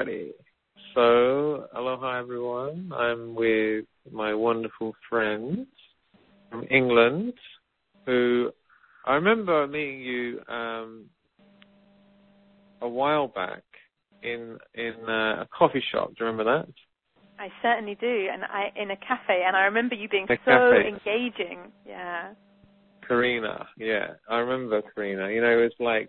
Alrighty. So, aloha everyone. I'm with my wonderful friends from England, who I remember meeting you a while back in a coffee shop. Do you remember that? I certainly do, and in a cafe, and I remember you being engaging. Yeah. Karina, yeah, I remember Karina. You know, it was like,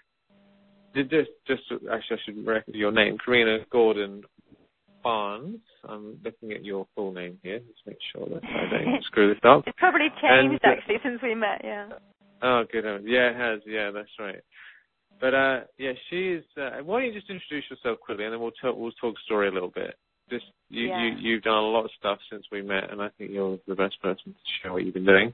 just actually, I should record your name, Karina Gordon Barnes. I'm looking at your full name here. Let's make sure that I don't screw this up. It's probably changed actually since we met. Yeah. Oh, good. Yeah, it has. Yeah, that's right. But yeah, she's. Why don't you just introduce yourself quickly, and then we'll talk story a little bit. Just you've done a lot of stuff since we met, and I think you're the best person to share what you've been doing.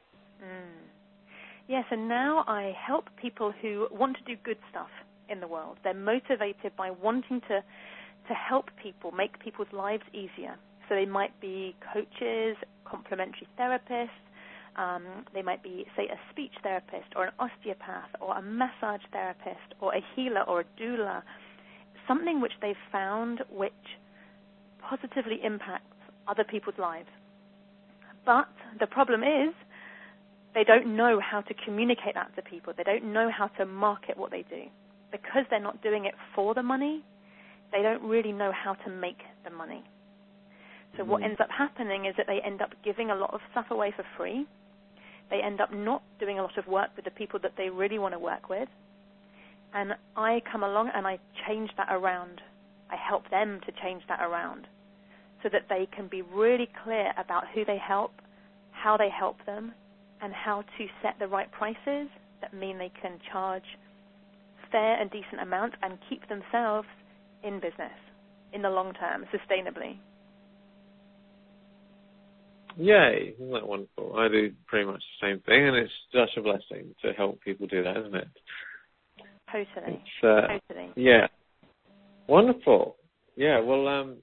Yes, and now I help people who want to do good stuff in the world. They're motivated by wanting to help people, make people's lives easier. So they might be coaches, complementary therapists. They might be, say, a speech therapist or an osteopath or a massage therapist or a healer or a doula, something which they've found which positively impacts other people's lives. But the problem is they don't know how to communicate that to people. They don't know how to market what they do. Because they're not doing it for the money, they don't really know how to make the money. So what ends up happening is that they end up giving a lot of stuff away for free. They end up not doing a lot of work with the people that they really want to work with. And I come along and I change that around. I help them to change that around so that they can be really clear about who they help, how they help them, and how to set the right prices that mean they can charge fair and decent amount and keep themselves in business in the long term, sustainably. Yay, isn't that wonderful? I do pretty much the same thing, and it's such a blessing to help people do that, isn't it? Totally. Totally. Yeah. Wonderful. Yeah, well,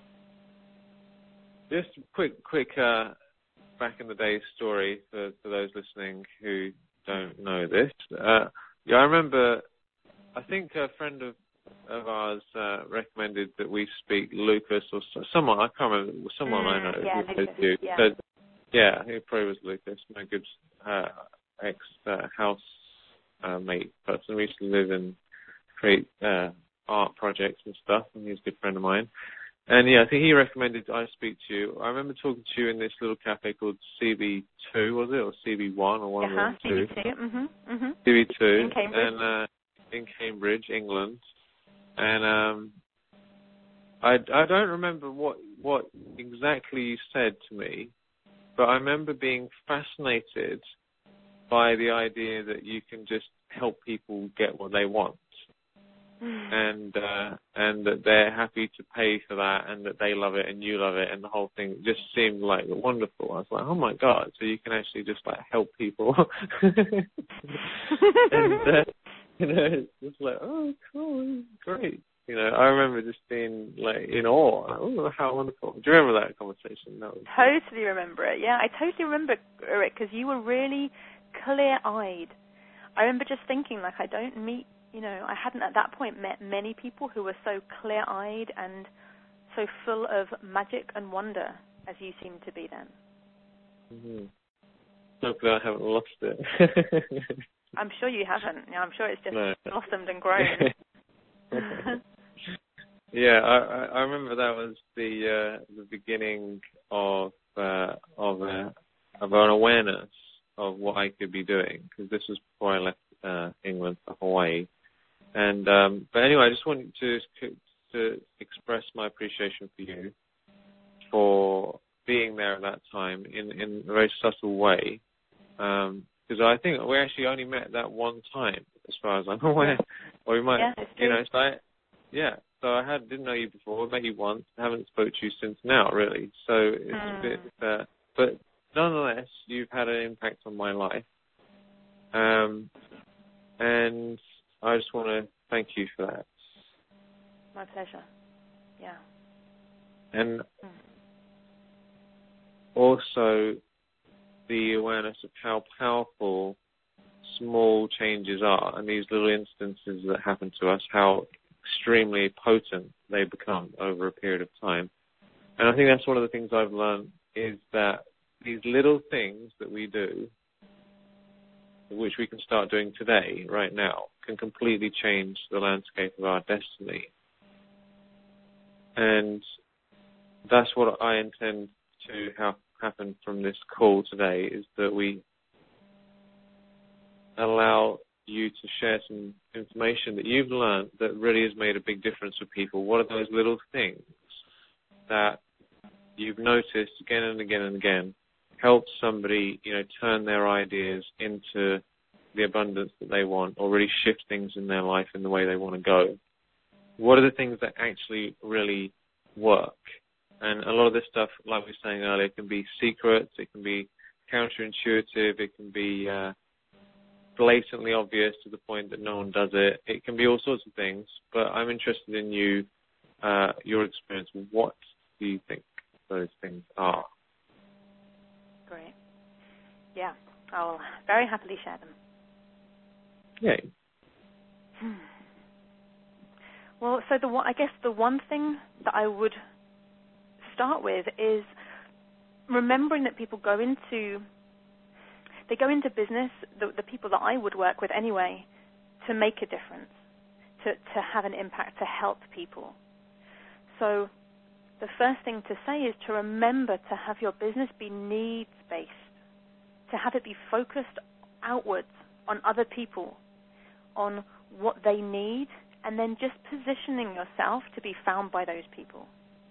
just quick back in the day story for those listening who don't know this. Yeah, I remember, I think a friend of ours recommended that we speak Lucas or someone, I can't remember, someone I know. Lucas, yeah. But, yeah, it probably was Lucas, my good ex-house mate person. We used to live and create art projects and stuff, and he's a good friend of mine. And yeah, I think he recommended I speak to you. I remember talking to you in this little cafe called CB2, was it? Or CB1 or one of the two? CB2, CB2. In Cambridge. And in Cambridge, England. And I don't remember what exactly you said to me, but I remember being fascinated by the idea that you can just help people get what they want. And that they're happy to pay for that, and that they love it and you love it, and the whole thing just seemed like wonderful. I was like, oh my God, so you can actually just like help people. And you know, it's just like, oh cool, great. You know, I remember just being like in awe. Like, oh, how wonderful. Do you remember that conversation? Totally remember it. Yeah, I totally remember it because you were really clear-eyed. I remember just thinking, like, I don't meet, you know, I hadn't at that point met many people who were so clear-eyed and so full of magic and wonder as you seemed to be then. Mm-hmm. Hopefully I haven't lost it. I'm sure you haven't. Yeah, I'm sure it's just blossomed and grown. Yeah, I remember that was the beginning of an awareness of what I could be doing, because this was before I left England for Hawaii. And but anyway, I just wanted to express my appreciation for you for being there at that time in a very subtle way. Because I think we actually only met that one time, as far as I'm aware. Or we might, you know, so I didn't know you before, met you once, haven't spoke to you since now, really. So it's a bit, but nonetheless, you've had an impact on my life. And I just want to thank you for that. My pleasure. Yeah. And also the awareness of how powerful small changes are, and these little instances that happen to us, how extremely potent they become over a period of time. And I think that's one of the things I've learned, is that these little things that we do, which we can start doing today, right now, can completely change the landscape of our destiny. And that's what I intend to have happen from this call today, is that we allow you to share some information that you've learned that really has made a big difference for people. What are those little things that you've noticed again and again and again help somebody, turn their ideas into the abundance that they want, or really shift things in their life in the way they want to go? What are the things that actually really work? And a lot of this stuff, like we were saying earlier, can be secrets, it can be counterintuitive, it can be blatantly obvious to the point that no one does it. It can be all sorts of things, but I'm interested in your experience. What do you think those things are? Great. Yeah, I'll very happily share them. Yay. Well, so I guess the one thing that I would start with is remembering that people go into business, the people that I would work with anyway, to make a difference, to have an impact, to help people. So the first thing to say is to remember to have your business be needs-based, to have it be focused outwards on other people, on what they need, and then just positioning yourself to be found by those people.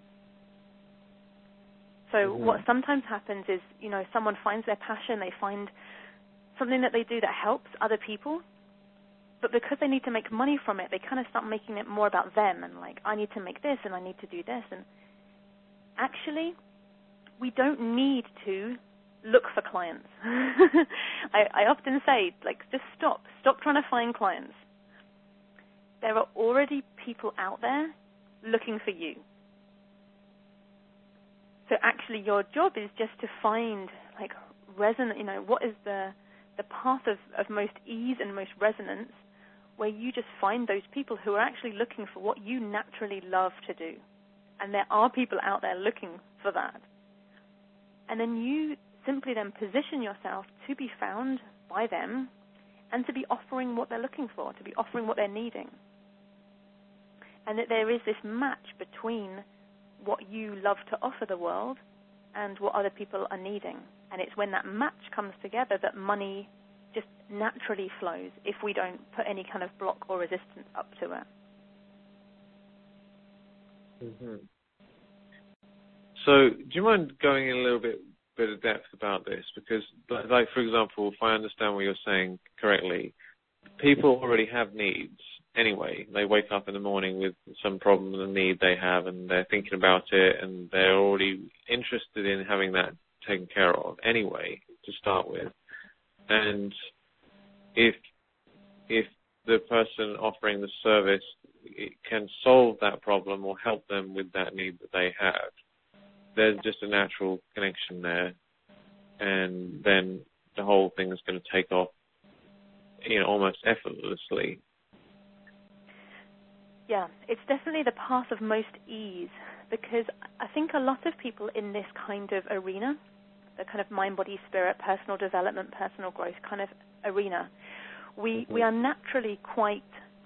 So what sometimes happens is, someone finds their passion, they find something that they do that helps other people, but because they need to make money from it, they kind of start making it more about them and I need to make this and I need to do this. And actually, we don't need to look for clients. I often say, just stop trying to find clients. There are already people out there looking for you. So actually your job is just to find what is the path of most ease and most resonance, where you just find those people who are actually looking for what you naturally love to do. And there are people out there looking for that. And then you simply then position yourself to be found by them and to be offering what they're looking for, to be offering what they're needing. And that there is this match between what you love to offer the world and what other people are needing. And it's when that match comes together that money just naturally flows, if we don't put any kind of block or resistance up to it. Mm-hmm. So do you mind going in a little bit of depth about this? Because, for example, if I understand what you're saying correctly, people already have needs anyway. They wake up in the morning with some problem and a need they have, and they're thinking about it, and they're already interested in having that taken care of anyway, to start with. And if the person offering the service can solve that problem or help them with that need that they have, there's just a natural connection there, and then the whole thing is going to take off, almost effortlessly. Yeah, it's definitely the path of most ease, because I think a lot of people in this kind of arena, the kind of mind, body, spirit, personal development, personal growth kind of arena, we are naturally quite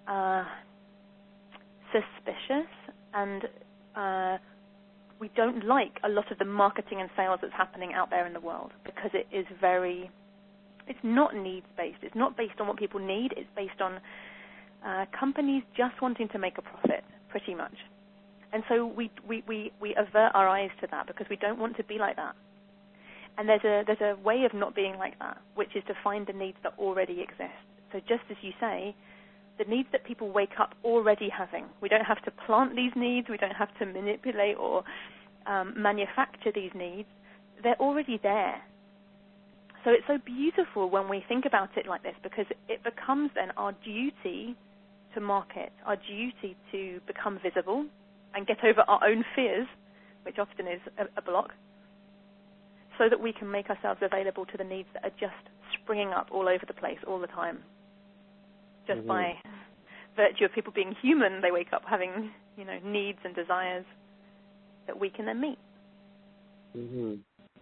suspicious, and we don't like a lot of the marketing and sales that's happening out there in the world, because it's not needs-based. It's not based on what people need. It's based on companies just wanting to make a profit, pretty much. And so we avert our eyes to that, because we don't want to be like that. And there's a way of not being like that, which is to find the needs that already exist. So just as you say, the needs that people wake up already having. We don't have to plant these needs. We don't have to manipulate or manufacture these needs. They're already there. So it's so beautiful when we think about it like this, because it becomes then our duty to market, our duty to become visible and get over our own fears, which often is a block, so that we can make ourselves available to the needs that are just springing up all over the place all the time, just by virtue of people being human, they wake up having, needs and desires that we can then meet. Mm-hmm.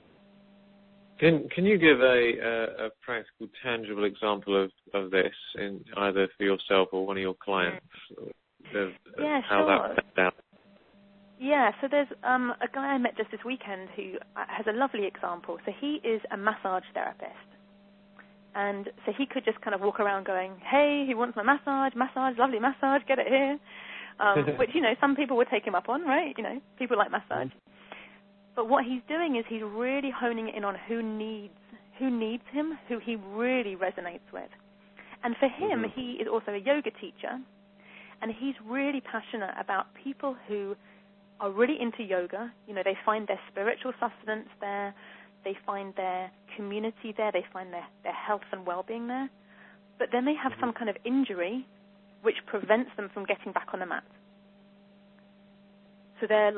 Can you give a practical, tangible example of this, in either for yourself or one of your clients? How sure. that played out? Yeah, so there's a guy I met just this weekend who has a lovely example. So he is a massage therapist. And so he could just kind of walk around going, hey, he wants my massage, lovely massage, get it here. Which, some people would take him up on, right? People like massage. But what he's doing is he's really honing in on who needs him, who he really resonates with. And for him, he is also a yoga teacher, and he's really passionate about people who are really into yoga. They find their spiritual sustenance there, they find their community there, they find their health and well-being there, but then they have some kind of injury which prevents them from getting back on the mat. So they're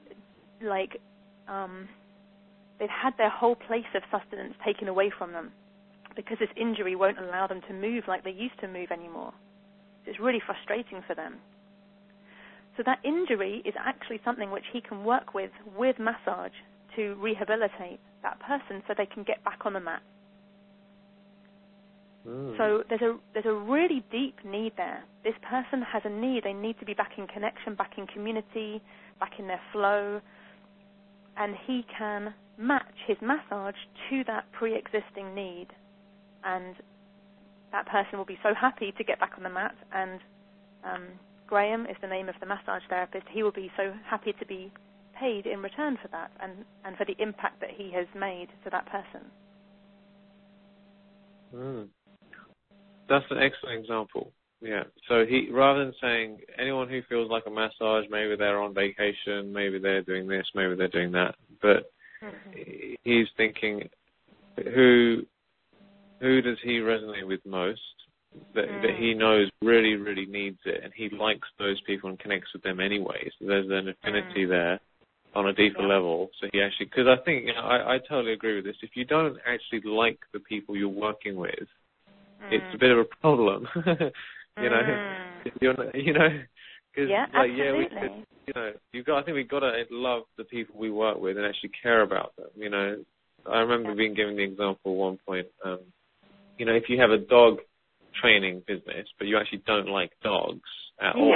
they've had their whole place of sustenance taken away from them because this injury won't allow them to move like they used to move anymore. It's really frustrating for them. So that injury is actually something which he can work with massage to rehabilitate that person so they can get back on the mat. So there's a really deep need there. This person has a need. They need to be back in connection, back in community, back in their flow. And he can match his massage to that pre-existing need. And that person will be so happy to get back on the mat. And Graham is the name of the massage therapist. He will be so happy to be paid in return for that and for the impact that he has made to that person. That's an excellent example. Yeah. So he, rather than saying anyone who feels like a massage, maybe they're on vacation, maybe they're doing this, maybe they're doing that, but he's thinking who does he resonate with most, that he knows really, really needs it, and he likes those people and connects with them anyway. So there's an affinity there on a deeper level. So he actually, because I think, I totally agree with this. If you don't actually like the people you're working with, it's a bit of a problem. If you're not, because absolutely. we could, I think we've got to love the people we work with and actually care about them. I remember being given the example at one point. If you have a dog training business, but you actually don't like dogs at all,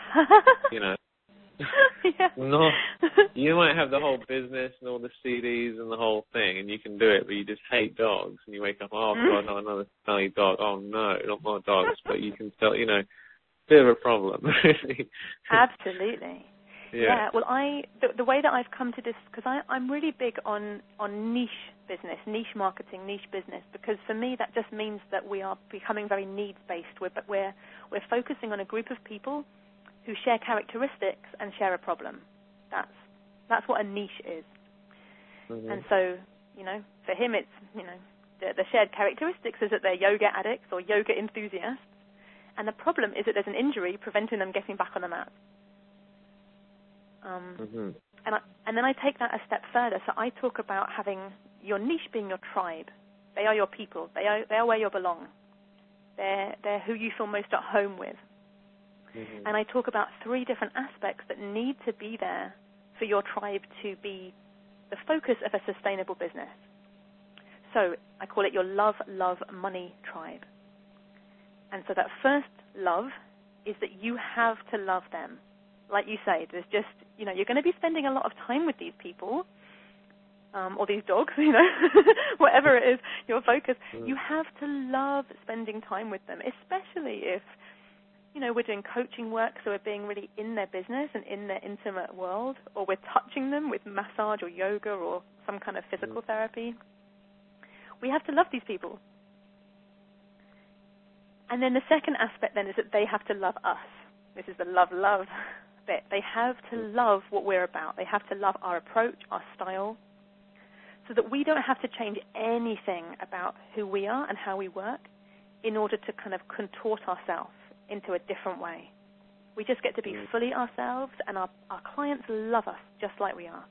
you might have the whole business and all the CDs and the whole thing, and you can do it, but you just hate dogs, and you wake up, oh God, not another smelly dog. Oh no, not more dogs. But you can tell, bit of a problem, really. Absolutely. Yeah. Well, the way that I've come to this, because I'm really big on niche business, niche marketing, niche business, because for me that just means that we are becoming very needs-based. We're focusing on a group of people who share characteristics and share a problem. That's what a niche is. And so, for him it's, the shared characteristics is that they're yoga addicts or yoga enthusiasts, and the problem is that there's an injury preventing them getting back on the mat. And then I take that a step further. So I talk about having your niche being your tribe. They are your people. They are where you belong. They're who you feel most at home with. And I talk about 3 different aspects that need to be there for your tribe to be the focus of a sustainable business. So I call it your love, money tribe. And so that first love is that you have to love them. Like you say, there's just, you're going to be spending a lot of time with these people, or these dogs, whatever it is, your focus. You have to love spending time with them, especially if, we're doing coaching work, so we're being really in their business and in their intimate world, or we're touching them with massage or yoga or some kind of physical therapy. We have to love these people. And then the second aspect then is that they have to love us. This is the love bit. They have to love what we're about. They have to love our approach, our style, so that we don't have to change anything about who we are and how we work in order to kind of contort ourselves into a different way. We just get to be fully ourselves, and our clients love us just like we are.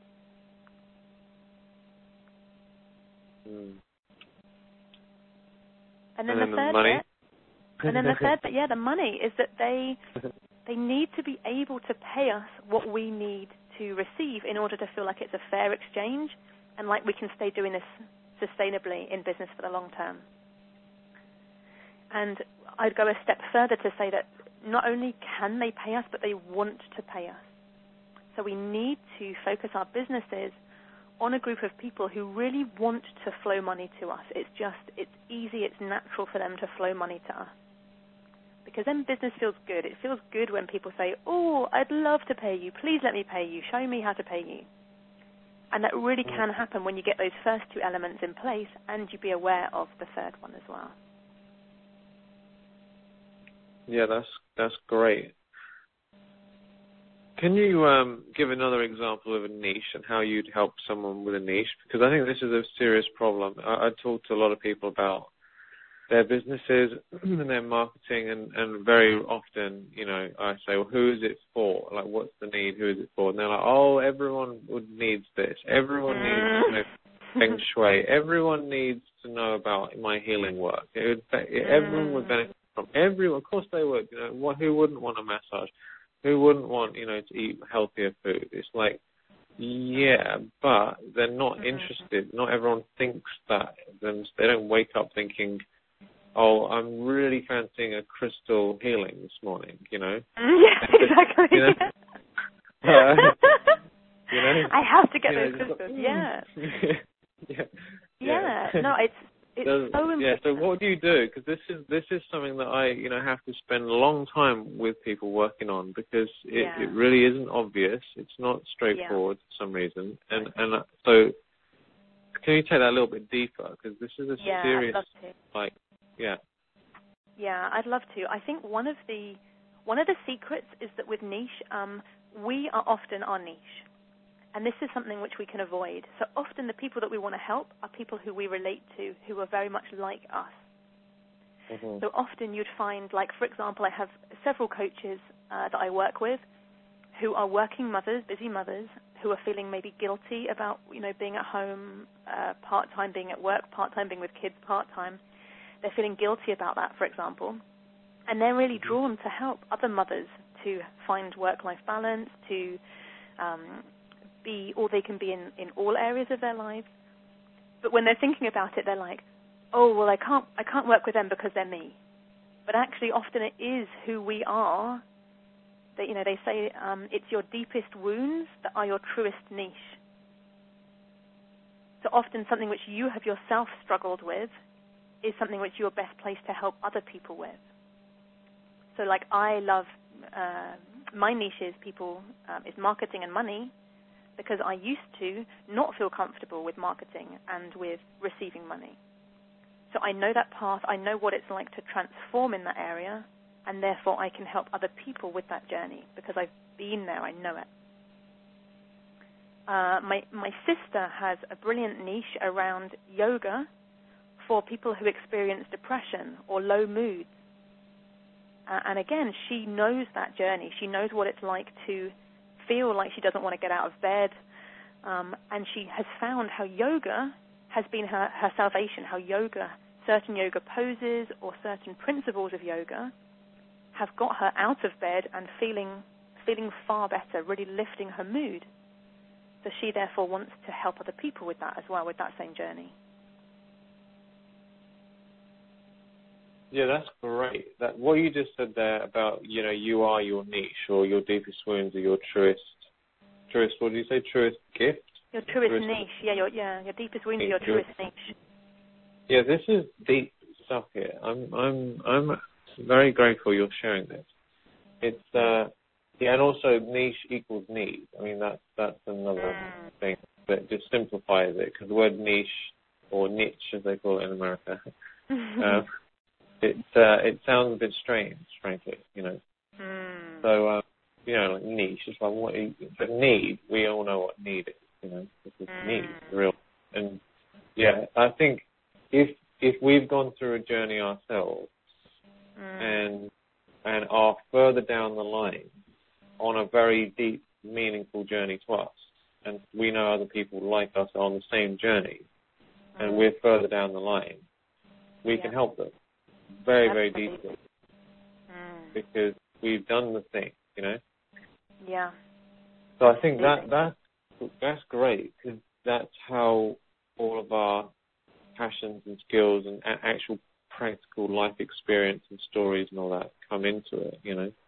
And then the third money? bit, And then the third bit, the money, is that they need to be able to pay us what we need to receive in order to feel like it's a fair exchange and like we can stay doing this sustainably in business for the long term. And I'd go a step further to say that not only can they pay us, but they want to pay us. So we need to focus our businesses on a group of people who really want to flow money to us. It's easy, it's natural for them to flow money to us. Because then business feels good. It feels good when people say, oh, I'd love to pay you. Please let me pay you. Show me how to pay you. And that really can happen when you get those first two elements in place and you be aware of the third one as well. Yeah, that's great. Can you give another example of a niche and how you'd help someone with a niche? Because I think this is a serious problem. I talk to a lot of people about their businesses and their marketing, and very often, I say, well, who is it for? Like, what's the need? Who is it for? And they're like, oh, everyone needs this. Everyone needs feng shui. Everyone needs to know about my healing work. Everyone would benefit from everyone. Of course they would. Who wouldn't want a massage? Who wouldn't want, to eat healthier food? It's like, yeah, but they're not interested. Not everyone thinks that. They don't wake up thinking, oh, I'm really fancying a crystal healing this morning, Yeah, exactly. I have to get those crystals, yeah. No, it's so important. Yeah, so what do you do? Because this is something that I, have to spend a long time with people working on, because it really isn't obvious. It's not straightforward for some reason. And so can you take that a little bit deeper? Because this is a serious, I'd love to. Yeah, I'd love to. I think one of the secrets is that with niche, we are often our niche. And this is something which we can avoid. So often the people that we want to help are people who we relate to, who are very much like us. Mm-hmm. So often you'd find, like, for example, I have several coaches that I work with who are working mothers, busy mothers, who are feeling maybe guilty about, being at home part-time, being at work part-time, being with kids part-time. They're feeling guilty about that, for example. And they're really drawn to help other mothers to find work-life balance, to or they can be in all areas of their lives. But when they're thinking about it, they're like, oh, well, I can't work with them because they're me. But actually, often it is who we are. That, they say it's your deepest wounds that are your truest niche. So often something which you have yourself struggled with is something which you're best placed to help other people with. So, like, I love my niche is marketing and money, because I used to not feel comfortable with marketing and with receiving money. So I know that path, I know what it's like to transform in that area, and therefore I can help other people with that journey because I've been there, I know it. My sister has a brilliant niche around yoga for people who experience depression or low moods. And again, she knows that journey. She knows what it's like to feel like she doesn't want to get out of bed. And she has found how yoga has been her salvation, how certain yoga poses or certain principles of yoga have got her out of bed and feeling far better, really lifting her mood. So she therefore wants to help other people with that as well, with that same journey. Yeah, that's great. What you just said there about, you are your niche, or your deepest wounds are your truest, what do you say, truest gift? Your truest niche, your deepest wounds are your truest niche. Yeah, this is deep stuff here. I'm very grateful you're sharing this. It's, and also niche equals need. I mean, that's another thing that just simplifies it, because the word niche, or niche as they call it in America, it sounds a bit strange, frankly, So, like niche is like but need, we all know what need is, This is need, real. And I think if we've gone through a journey ourselves and are further down the line on a very deep, meaningful journey to us, and we know other people like us are on the same journey, and we're further down the line, we can help them very, very deeply. because we've done the thing, you know? Yeah. So I think that's great, because that's how all of our passions and skills and actual practical life experience and stories and all that come into it, you know?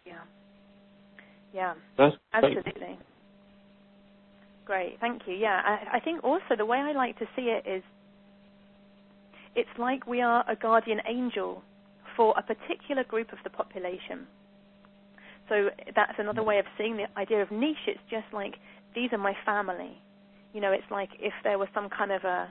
Yeah. That's absolutely. Great, thank you. Yeah, I think also the way I like to see it is it's like we are a guardian angel for a particular group of the population. So that's another way of seeing the idea of niche. It's just like, these are my family. You know, it's like if there was some kind of a,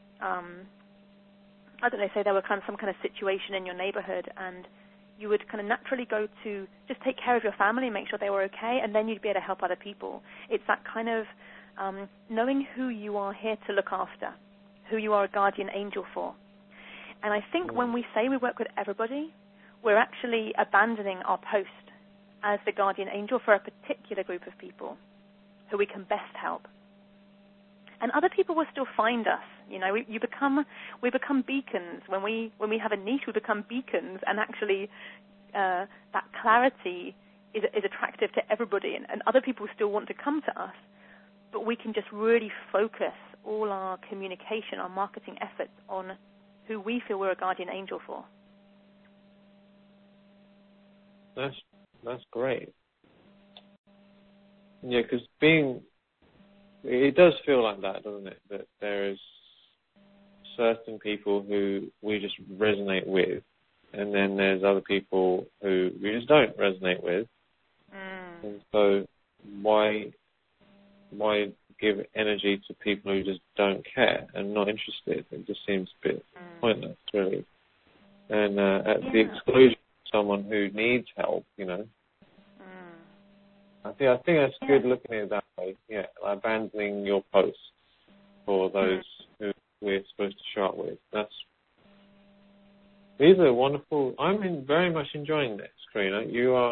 I don't know, say there were some kind of situation in your neighborhood, and you would kind of naturally go to just take care of your family, make sure they were okay, and then you'd be able to help other people. It's that kind of knowing who you are here to look after, who you are a guardian angel for. And I think when we say we work with everybody, we're actually abandoning our post as the guardian angel for a particular group of people who we can best help. And other people will still find us. You know, we become beacons. When we have a niche, we become beacons, and actually that clarity is attractive to everybody, and other people still want to come to us. But we can just really focus all our communication, our marketing efforts on who we feel we're a guardian angel for. That's great. Yeah, because it does feel like that, doesn't it? That there's certain people who we just resonate with, and then there's other people who we just don't resonate with. And so why give energy to people who just don't care and not interested? It just seems a bit pointless, really. And at the exclusion of someone who needs help, you know. I think that's good looking at it that way. Yeah, abandoning your post for those who we're supposed to show up with. These are wonderful. I'm very much enjoying this, Karina.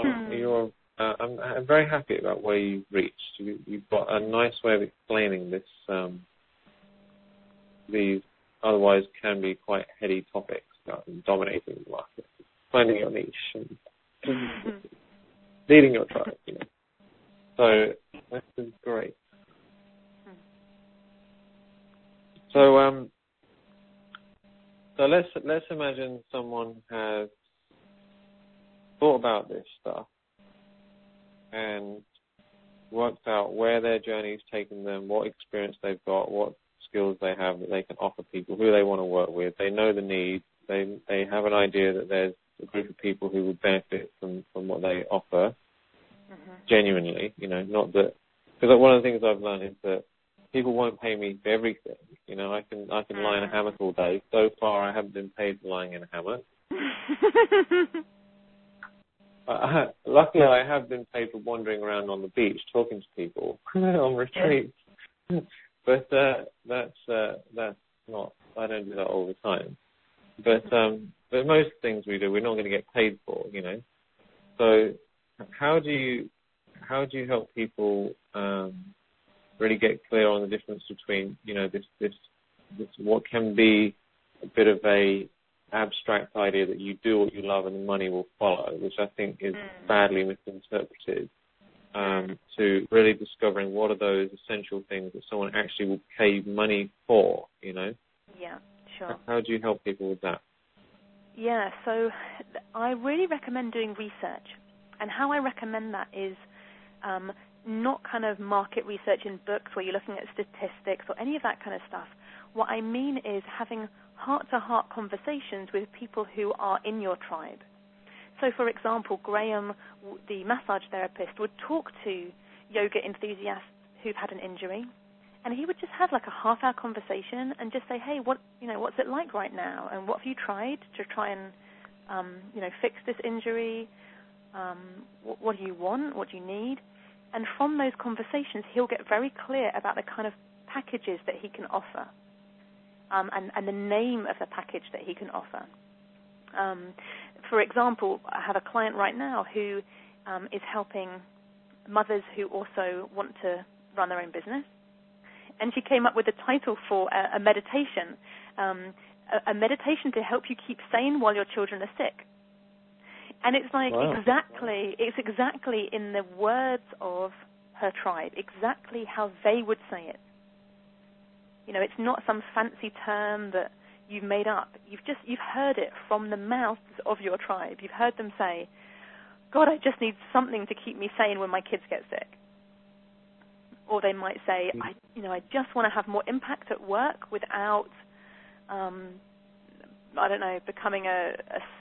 I'm very happy about where you've reached. You've got a nice way of explaining this. These otherwise can be quite heady topics about dominating the market, finding your niche, and leading your tribe. You know. So this is great. So let's imagine someone has thought about this stuff and worked out where their journey's taken them, what experience they've got, what skills they have that they can offer people, who they want to work with. They know the need. They have an idea that there's a group of people who would benefit from what they offer. Genuinely, you know, not that, because one of the things I've learned is that people won't pay me for everything. You know, I can lie in a hammock all day. So far, I haven't been paid for lying in a hammock. Luckily, I have been paid for wandering around on the beach talking to people on retreats. But that's not. I don't do that all the time. But most things we do, we're not going to get paid for. You know, so. How do you help people really get clear on the difference between, you know, this what can be a bit of a abstract idea that you do what you love and the money will follow, which I think is badly misinterpreted, to really discovering what are those essential things that someone actually will pay money for, you know? Yeah, sure. How do you help people with that? Yeah, so I really recommend doing research. And how I recommend that is not kind of market research in books where you're looking at statistics or any of that kind of stuff. What I mean is having heart-to-heart conversations with people who are in your tribe. So, for example, Graham, the massage therapist, would talk to yoga enthusiasts who've had an injury, and he would just have like a half-hour conversation and just say, hey, what's it like right now? And what have you tried to try and, fix this injury? What do you want? What do you need? And from those conversations, he'll get very clear about the kind of packages that he can offer, and the name of the package that he can offer. For example, I have a client right now who is helping mothers who also want to run their own business, and she came up with a title for a meditation, a meditation to help you keep sane while your children are sick. And it's like wow. it's exactly in the words of her tribe, exactly how they would say it. You know, it's not some fancy term that you've made up. You've heard it from the mouths of your tribe. You've heard them say, God, I just need something to keep me sane when my kids get sick. Or they might say, I just want to have more impact at work without, becoming a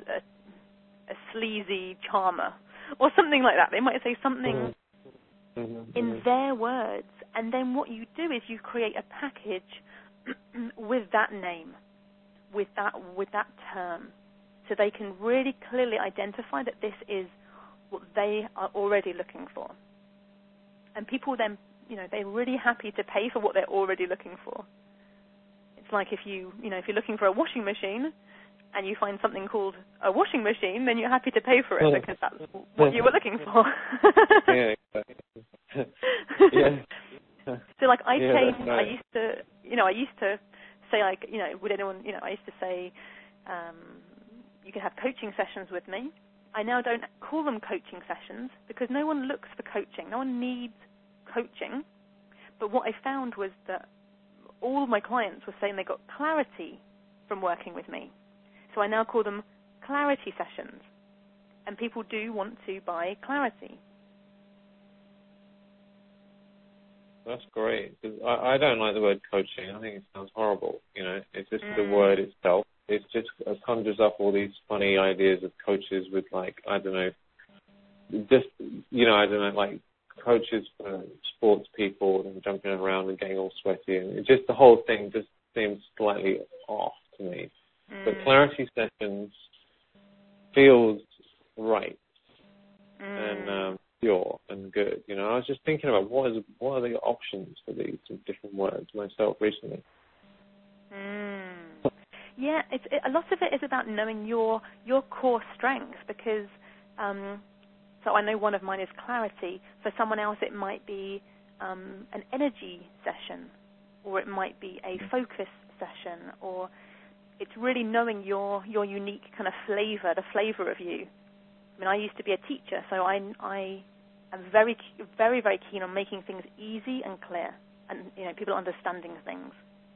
sleazy charmer or something like that. They might say something in their words, and then what you do is you create a package with that name, with that term, so they can really clearly identify that this is what they are already looking for. And people then, they're really happy to pay for what they're already looking for. It's like if you're looking for a washing machine and you find something called a washing machine, then you're happy to pay for it because that's what you were looking for. Yeah, exactly. Yeah. So like I used to say, like, would anyone, I used to say, you can have coaching sessions with me. I now don't call them coaching sessions because no one looks for coaching. No one needs coaching. But what I found was that all of my clients were saying they got clarity from working with me. So I now call them clarity sessions. And people do want to buy clarity. That's great. 'Cause I don't like the word coaching. I think it sounds horrible. It's just the word itself. It just conjures up all these funny ideas of coaches with, like, I don't know, like coaches for sports people and jumping around and getting all sweaty. And just the whole thing just seems slightly off to me. But clarity sessions feels right and pure and good. I was just thinking about what are the options for these different words myself recently. Yeah, a lot of it is about knowing your core strengths because, so I know one of mine is clarity. For someone else, it might be an energy session, or it might be a focus session, or it's really knowing your unique kind of flavor, the flavor of you. I mean, I used to be a teacher, so I am very, very, very keen on making things easy and clear, and people understanding things.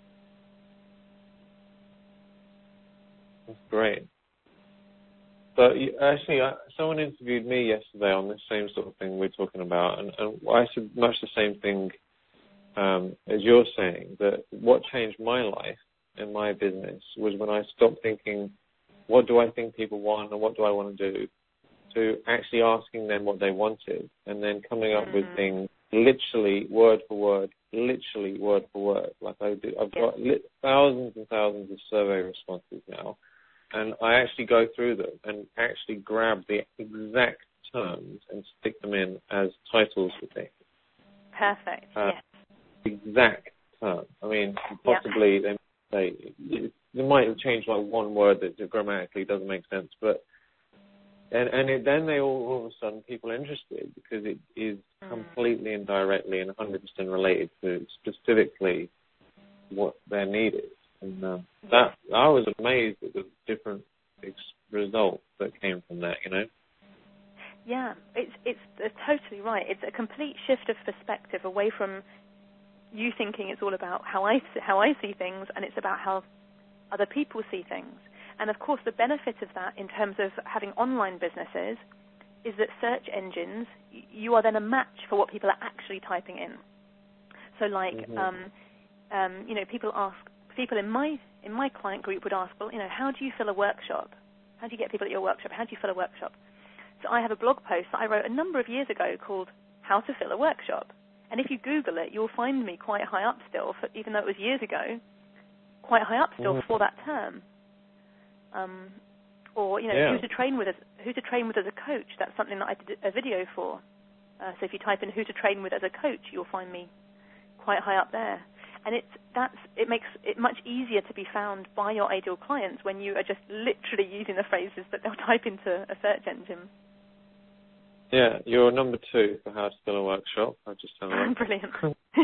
That's great. So actually, someone interviewed me yesterday on the same sort of thing we're talking about, and I said much the same thing as you're saying, that what changed my life and my business was when I stopped thinking, what do I think people want and what do I want to do, to actually asking them what they wanted and then coming up with things literally word for word. Like I do. I've got thousands and thousands of survey responses now. And I actually go through them and actually grab the exact terms and stick them in as titles for things. Perfect, yes. Exact term. I mean, possibly they might have changed like one word that grammatically doesn't make sense, but then they all of a sudden people are interested because it is completely and directly and 100% related to specifically what their need is. And that I was amazed at the different results that came from that, Yeah, it's totally right. It's a complete shift of perspective away from you thinking it's all about how I see things, and it's about how other people see things. And of course, the benefit of that in terms of having online businesses is that search engines, you are then a match for what people are actually typing in. So, like, people in my client group would ask, well, how do you fill a workshop? How do you get people at your workshop? How do you fill a workshop? So I have a blog post that I wrote a number of years ago called How to Fill a Workshop. And if you Google it, you'll find me quite high up still, even though it was years ago, quite high up still for that term. Who to train with as a coach. That's something that I did a video for. So if you type in who to train with as a coach, you'll find me quite high up there. And it makes it much easier to be found by your ideal clients when you are just literally using the phrases that they'll type into a search engine. Yeah, you're number 2 for How to Fill a Workshop. I've just done that. Brilliant.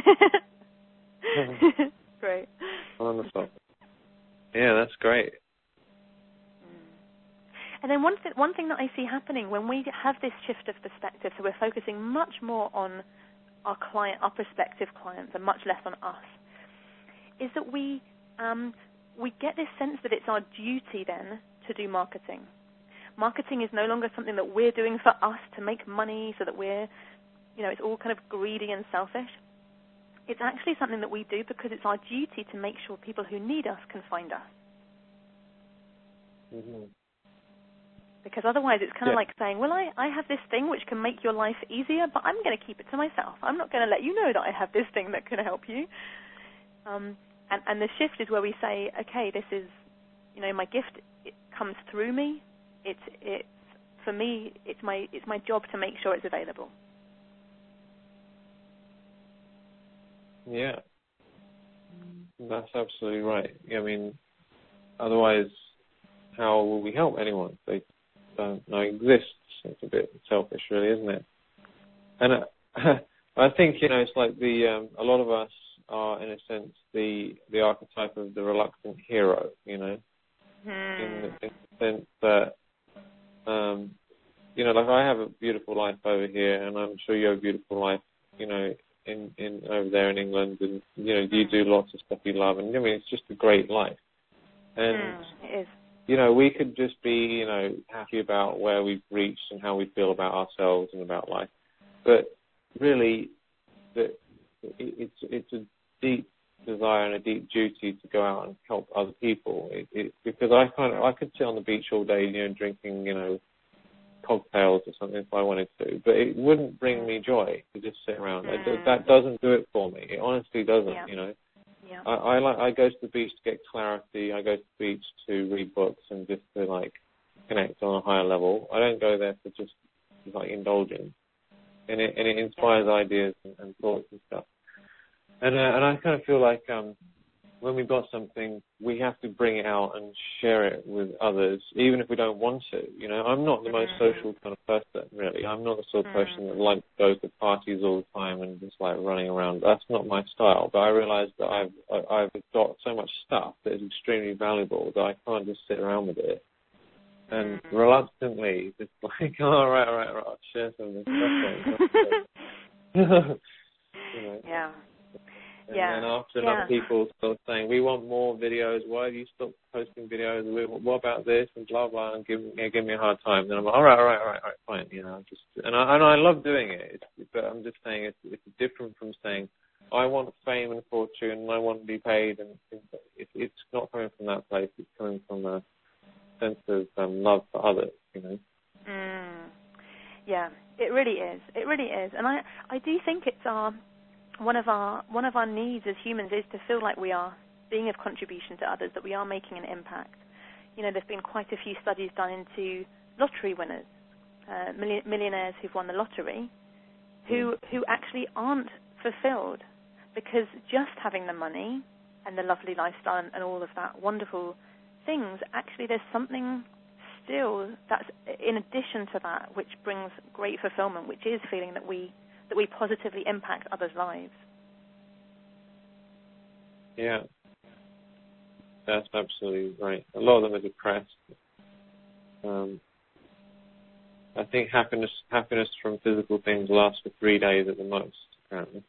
Great. Wonderful. Yeah, that's great. And then one thing that I see happening when we have this shift of perspective, so we're focusing much more on our prospective clients, and much less on us, is that we get this sense that it's our duty then to do marketing. Marketing is no longer something that we're doing for us to make money, so that we're, it's all kind of greedy and selfish. It's actually something that we do because it's our duty to make sure people who need us can find us. Mm-hmm. Because otherwise it's kind of like saying, well, I have this thing which can make your life easier, but I'm going to keep it to myself. I'm not going to let you know that I have this thing that can help you. And the shift is where we say, okay, this is, my gift, it comes through me. It's for me, it's my job to make sure it's available. Yeah, that's absolutely right. I mean, otherwise, how will we help anyone? They don't know exists. It's a bit selfish, really, isn't it? And I think it's like a lot of us are, in a sense, the archetype of the reluctant hero. In the sense that like I have a beautiful life over here, and I'm sure you have a beautiful life, in over there in England, and you do lots of stuff you love, and it's just a great life. And it is. We could just be, happy about where we've reached and how we feel about ourselves and about life. But really, it's a deep desire and a deep duty to go out and help other people. Because I could sit on the beach all day, drinking, cocktails or something if I wanted to, but it wouldn't bring me joy to just sit around. That doesn't do it for me. It honestly doesn't. Yeah. I go to the beach to get clarity. I go to the beach to read books and just to connect on a higher level. I don't go there for just indulgence, and it inspires ideas and thoughts and stuff. And I kind of feel like when we've got something, we have to bring it out and share it with others, even if we don't want to. I'm not the most social kind of person, really. I'm not the sort of person that likes to go to parties all the time and just running around. That's not my style. But I realize that I've got so much stuff that is extremely valuable that I can't just sit around with it. And reluctantly, just all right, I'll share some of this stuff. Yeah. And then after enough people start saying, we want more videos, why do you stop posting videos? What about this? And blah, blah, and give me a hard time. Then I'm like, all right, fine. And I love doing it. But I'm just saying it's different from saying, I want fame and fortune and I want to be paid. And it's not coming from that place. It's coming from a sense of love for others, Yeah, it really is. It really is. And I do think it's one of our needs as humans is to feel like we are being of contribution to others, that we are making an impact. There's been quite a few studies done into lottery winners, millionaires who've won the lottery, who actually aren't fulfilled because just having the money and the lovely lifestyle and all of that wonderful things, actually there's something still that's in addition to that which brings great fulfillment, which is feeling that we positively impact others' lives. Yeah, that's absolutely right. A lot of them are depressed. I think happiness from physical things lasts for 3 days at the most, apparently.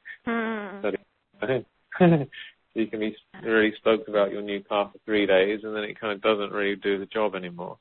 You can be really stoked about your new car for 3 days, and then it kind of doesn't really do the job anymore.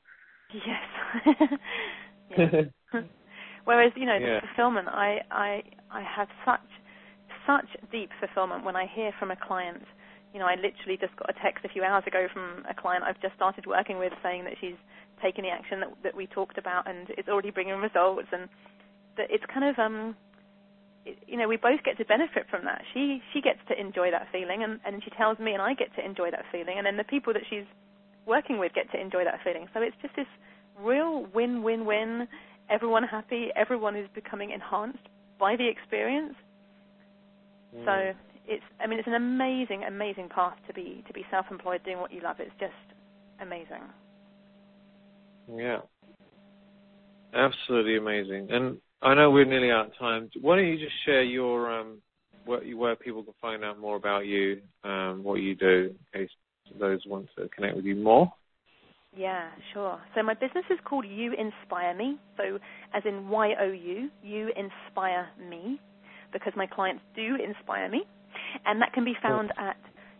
Yes. Whereas, the fulfillment, I have such deep fulfillment when I hear from a client. I literally just got a text a few hours ago from a client I've just started working with saying that she's taken the action that we talked about and it's already bringing results, and that it's kind of, we both get to benefit from that. She gets to enjoy that feeling and she tells me and I get to enjoy that feeling, and then the people that she's working with get to enjoy that feeling. So it's just this real win-win-win. Everyone happy, everyone is becoming enhanced by the experience. So it's an amazing, amazing path to be self-employed, doing what you love. It's just amazing. Yeah, absolutely amazing. And I know we're nearly out of time. Why don't you just share your where people can find out more about you, what you do, in case those want to connect with you more? Yeah, sure. So my business is called You Inspire Me, so as in Y-O-U, You Inspire Me, because my clients do inspire me. And that can be found at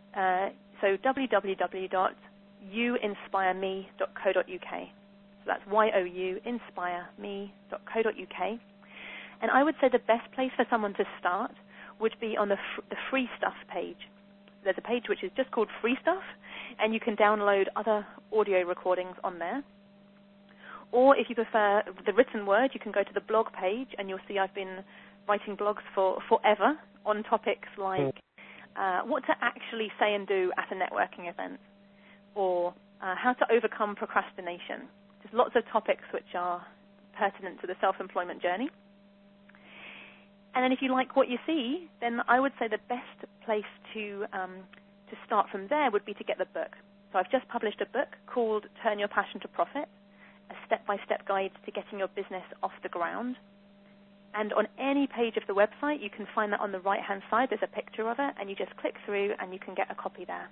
www.youinspireme.co.uk. So that's youinspireme.co.uk. And I would say the best place for someone to start would be on the free stuff page. There's a page which is just called Free Stuff, and you can download other audio recordings on there. Or if you prefer the written word, you can go to the blog page, and you'll see I've been writing blogs for forever on topics like what to actually say and do at a networking event, or how to overcome procrastination. Just lots of topics which are pertinent to the self-employment journey. And then if you like what you see, then I would say the best place to start from there would be to get the book. So I've just published a book called Turn Your Passion to Profit, a step-by-step guide to getting your business off the ground. And on any page of the website, you can find that on the right-hand side. There's a picture of it, and you just click through, and you can get a copy there.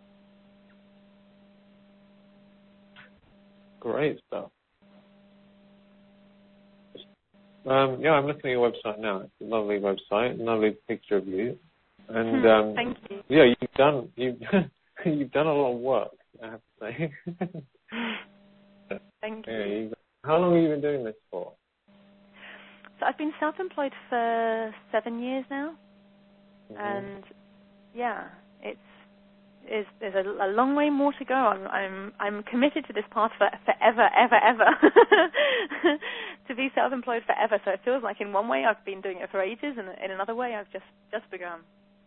Great stuff. Yeah, I'm looking at your website now. It's a lovely website, lovely picture of you, and thank you. Yeah, you've done a lot of work, I have to say. Thank you. Yeah, how long have you been doing this for? So I've been self-employed for 7 years now, and yeah, there's a long way more to go. I'm committed to this path forever, ever, to be self-employed forever. So it feels like in one way I've been doing it for ages, and in another way I've just begun.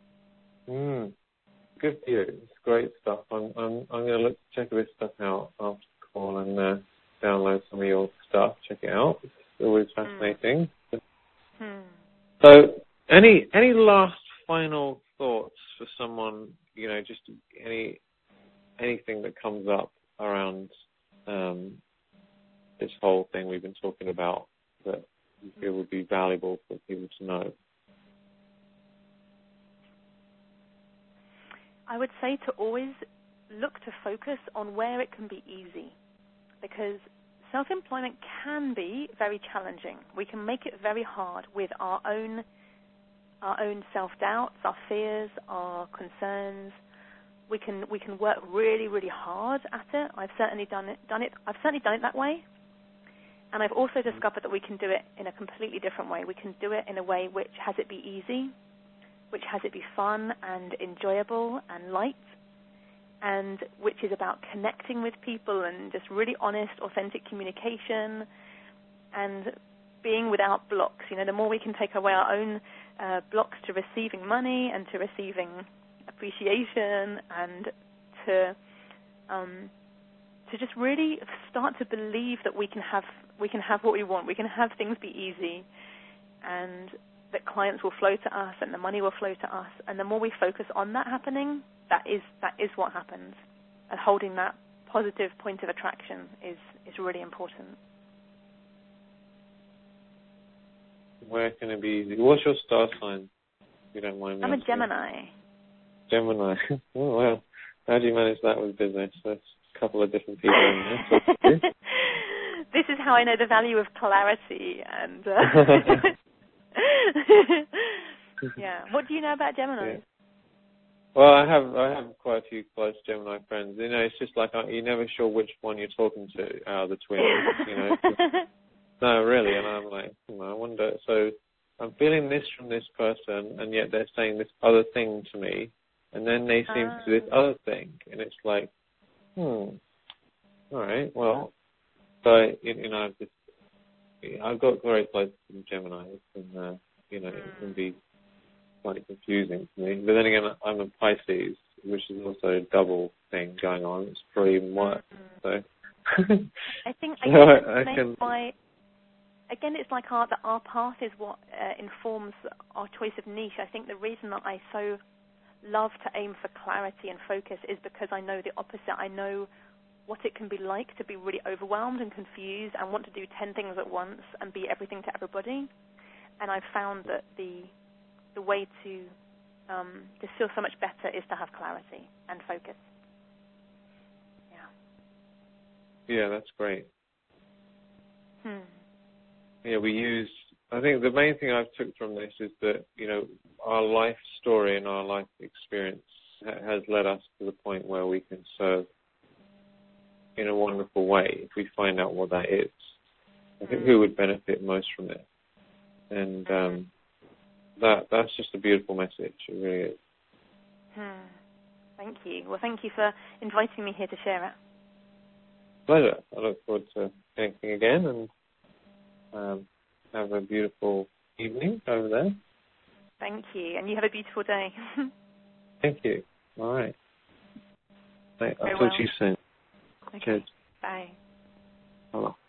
Good for you. It's great stuff. I'm going to check this stuff out after the call and download some of your stuff. Check it out. It's always fascinating. So, any last final thoughts for someone? You know, just anything that comes up around this whole thing we've been talking about that you feel would be valuable for people to know? I would say to always look to focus on where it can be easy, because self-employment can be very challenging. We can make it very hard with our own self-doubts, our fears, our concerns. We can work really, really hard at it. I've certainly done it. I've certainly done it that way. And I've also discovered that we can do it in a completely different way. We can do it in a way which has it be easy, which has it be fun and enjoyable and light, and which is about connecting with people and just really honest, authentic communication and being without blocks. You know, the more we can take away our own blocks to receiving money and to receiving appreciation, and to just really start to believe that we can have what we want. We can have things be easy, and that clients will flow to us and the money will flow to us. And the more we focus on that happening, that is what happens. And holding that positive point of attraction is really important. Where can it be easy? What's your star sign, if you don't mind me asking? I'm a Gemini. Gemini. Oh, well, how do you manage that with business? There's a couple of different people in there. This is how I know the value of clarity. And yeah. What do you know about Gemini? Yeah. Well, I have quite a few close Gemini friends. You know, it's just like you're never sure which one you're talking to out of the twins. You know. No, really. And I'm like, I wonder. So I'm feeling this from this person, and yet they're saying this other thing to me, and then they seem to do this other thing, and it's like, all right, well, so I've got very close to Gemini, and it can be quite confusing to me. But then again, I'm a Pisces, which is also a double thing going on. It's probably even worse. So I think Again, it's like our path is what informs our choice of niche. I think the reason that I so love to aim for clarity and focus is because I know the opposite. I know what it can be like to be really overwhelmed and confused and want to do 10 things at once and be everything to everybody. And I've found that the way to feel so much better is to have clarity and focus. Yeah, that's great. Hmm. Yeah, I think the main thing I've took from this is that, our life story and our life experience has led us to the point where we can serve in a wonderful way if we find out what that is. I think who would benefit most from it? And that's just a beautiful message. It really is. Thank you. Well, thank you for inviting me here to share it. Pleasure. I look forward to connecting again, and have a beautiful evening over there. Thank you. And you have a beautiful day. Thank you. All right. I'll talk to you soon. Okay. Cheers. Bye. Hello.